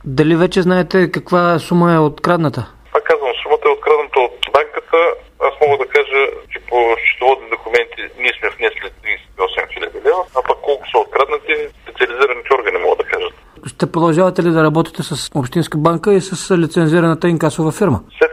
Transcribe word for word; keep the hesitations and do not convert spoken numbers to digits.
Дали вече знаете каква сума е открадната? Пак казвам, сумата е открадната от банката. Аз мога да кажа, че по счетоводни документи ние сме внесли тридесет и осем хиляди лева, а пък колко са откраднати, специализираните органи могат да кажат. Ще продължавате ли да работите с Общинска банка и с лицензираната инкасова фирма? Все